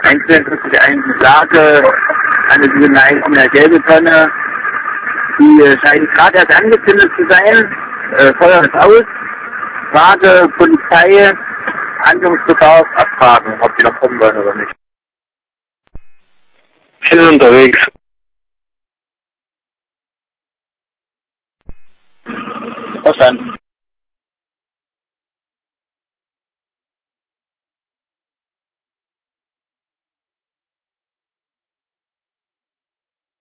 1,54 eine Lage, eine eine gelbe Tonne, die scheint gerade erst angezündet zu sein, Feuer ist aus, Frage, Polizei, Handlungsbedarf, abfragen, ob die noch kommen wollen oder nicht. Ich bin unterwegs. Verstanden.